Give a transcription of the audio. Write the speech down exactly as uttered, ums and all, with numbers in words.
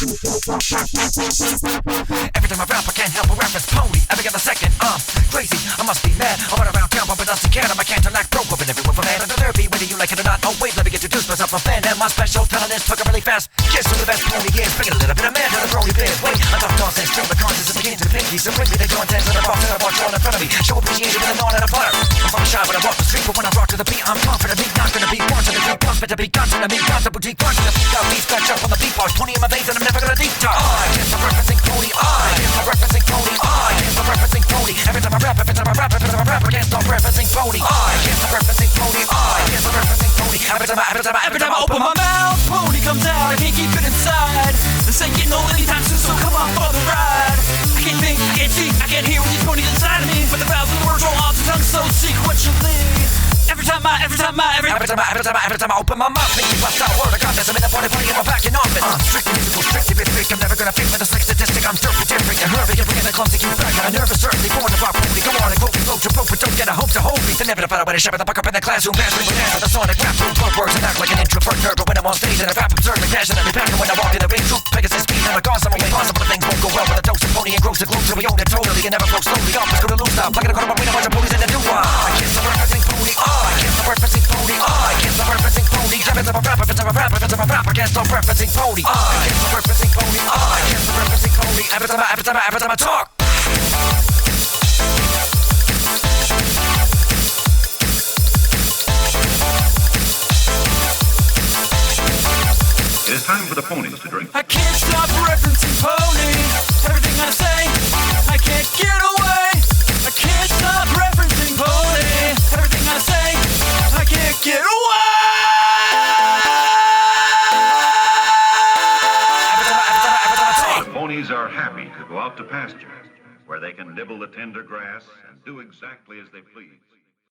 Every time I rap, I can't help but rap as pony. Every other second, I'm crazy. I must be mad. I run around town bumping dusty cat. I'm a can't lack broke, whooping everyone from head to therapy. Whether you like it or not. Oh wait, let me introduce myself. I'm fan and my special talent is talking really fast. Kiss who the best pony is. Bring a little bit of man to the brony bit. Wait, I talk nonsense, turn the conscience and begin to the pinky. So bring me the contents of the box that I watch all in front of me. Show appreciation with a nod and a butter. I'm from shy when I walk the street, but when I rock to the beat, I'm confident. Beat not gonna be born to the beat, boss, but to be constant. Me, got the boutique, punch to the beat. Got me scratch up on the beat bars. Pony in my veins and I'm never gonna deep dive. I guess I'm referencing pony. I guess I'm referencing pony. I guess I'm referencing pony. Every time I rap, every time I rap, every time I rap, I can't stop referencing pony. I guess I'm referencing pony. I guess I'm referencing pony. Every time I, every time I, every time I open my mouth, pony comes out. I can't keep it inside. This ain't getting old anytime soon, so come on for the ride. I can't think, I can't see, I can't hear when these ponies inside of me. But the thousand words roll off the tongue so sequentially. Every time I, every time I, every, every time I, every time I, every time I open my mouth, make me bust out a word. I got this, I'm in the party, party in my back in office. Uh, strictly musical, strictly rhythmic. I'm never gonna fit with a slick statistic. I'm dirty, different, and hurry, you're bringing the clumsy cute back. I'm nervous, certainly born to rock, pony. Go on and quote me, float your boat, but don't get a hope to hold me. The never about when I shove the buck up in the classroom, mastering with hands with the sonic rap room. Club works and act like an introvert nerd, but when I'm on stage and I rap absurdly passionately packing when I walk in the ring, truth, Pegasus speed, and I'm gone somewhere impossible. Things won't go well with a dose of pony and gross and glows, so we own it totally and never flow slowly. Off, let's go to loose now. Like a quarter, a bunch of police in the new one. I kiss the referencing pony. I kiss the referencing pony. I can't stop referencing pony. Every time I rap, every time I rap, every time I rap, I can't stop referencing pony. I can't stop referencing pony. I can't stop referencing pony. Every time I, every time I, every time I talk. It is time for the ponies to drink. I can't stop referencing pony. Everything I say, I can't get away. I can't stop referencing pony. Everything I say, I can't get away. Every time I, every time I, every time I talk. The ponies are happy to go out to pasture, where they can nibble the tender grass and do exactly as they please.